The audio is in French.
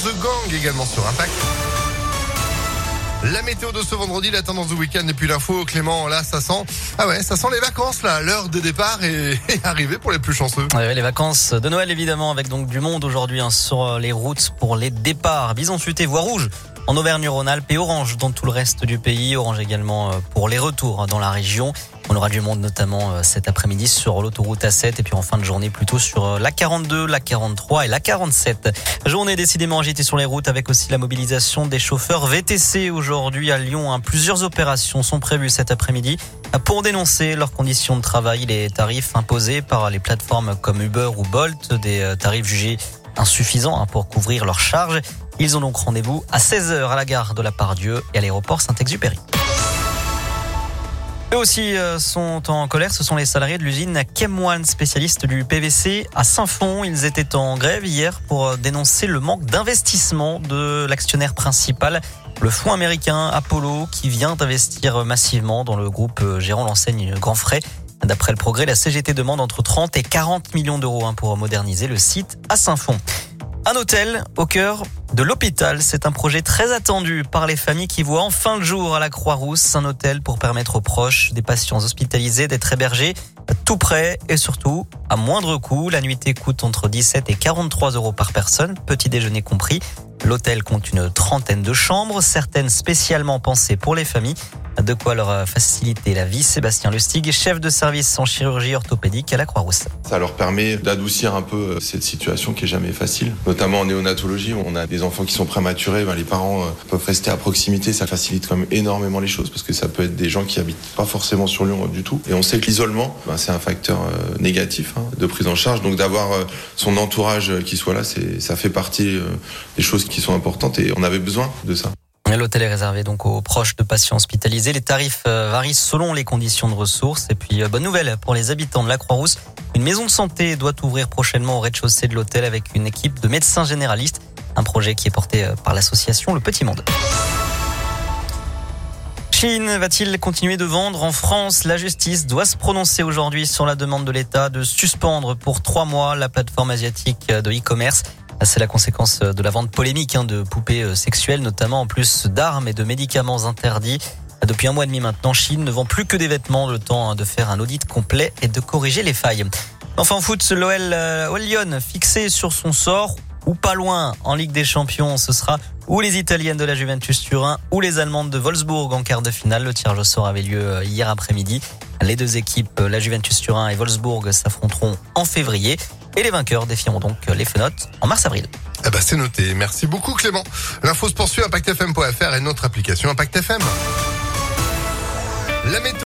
The Gang également sur Impact. La météo de ce vendredi, la tendance du week-end et puis l'info, Clément, là ça sent les vacances là, l'heure de départ est arrivée pour les plus chanceux. Ouais, les vacances de Noël évidemment, avec donc du monde aujourd'hui sur les routes pour les départs. Bison futé, voie rouge en Auvergne-Rhône-Alpes et orange dans tout le reste du pays. Orange également pour les retours dans la région. On aura du monde notamment cet après-midi sur l'autoroute A7 et puis en fin de journée plutôt sur la 42, la 43 et la 47. Journée décidément agitée sur les routes avec aussi la mobilisation des chauffeurs VTC aujourd'hui à Lyon. Plusieurs opérations sont prévues cet après-midi pour dénoncer leurs conditions de travail, les tarifs imposés par les plateformes comme Uber ou Bolt, des tarifs jugés insuffisants pour couvrir leurs charges. Ils ont donc rendez-vous à 16h à la gare de la Pardieu et à l'aéroport Saint-Exupéry. Eux aussi sont en colère, ce sont les salariés de l'usine Chem1, spécialiste du PVC à Saint-Fond. Ils étaient en grève hier pour dénoncer le manque d'investissement de l'actionnaire principal, le fonds américain Apollo, qui vient d'investir massivement dans le groupe gérant l'enseigne Grand Frais. D'après le Progrès, la CGT demande entre 30 et 40 millions d'euros pour moderniser le site à Saint-Fond. Un hôtel au cœur de l'hôpital, c'est un projet très attendu par les familles qui voient enfin le jour à la Croix-Rousse. Un hôtel pour permettre aux proches des patients hospitalisés d'être hébergés tout près et surtout à moindre coût. La nuitée coûte entre 17 et 43 euros par personne, petit déjeuner compris. L'hôtel compte une trentaine de chambres, certaines spécialement pensées pour les familles. De quoi leur faciliter la vie. Sébastien Lustig, chef de service en chirurgie orthopédique à la Croix-Rousse. Ça leur permet d'adoucir un peu cette situation qui est jamais facile. Notamment en néonatologie, où on a des enfants qui sont prématurés, les parents peuvent rester à proximité. Ça facilite quand même énormément les choses parce que ça peut être des gens qui habitent pas forcément sur Lyon du tout. Et on sait que l'isolement, c'est un facteur négatif de prise en charge. Donc d'avoir son entourage qui soit là, ça fait partie des choses qui sont importantes et on avait besoin de ça. L'hôtel est réservé donc aux proches de patients hospitalisés. Les tarifs varient selon les conditions de ressources. Et puis, bonne nouvelle pour les habitants de la Croix-Rousse. Une maison de santé doit ouvrir prochainement au rez-de-chaussée de l'hôtel avec une équipe de médecins généralistes. Un projet qui est porté par l'association Le Petit Monde. Chine va-t-il continuer de vendre en France? La justice doit se prononcer aujourd'hui sur la demande de l'État de suspendre pour 3 mois la plateforme asiatique de e-commerce. C'est la conséquence de la vente polémique de poupées sexuelles, notamment en plus d'armes et de médicaments interdits. Depuis 1 mois et demi maintenant, Chine ne vend plus que des vêtements, le temps de faire un audit complet et de corriger les failles. Enfin en foot, l'OL Lyon fixé sur son sort ou pas loin en Ligue des Champions. Ce sera ou les Italiennes de la Juventus Turin ou les Allemandes de Wolfsburg en quart de finale. Le tirage au sort avait lieu hier après-midi. Les deux équipes, la Juventus Turin et Wolfsburg, s'affronteront en février. Et les vainqueurs défieront donc les fenotes en mars-avril. C'est noté. Merci beaucoup Clément. L'info se poursuit à impactfm.fr et notre application Impact FM. La météo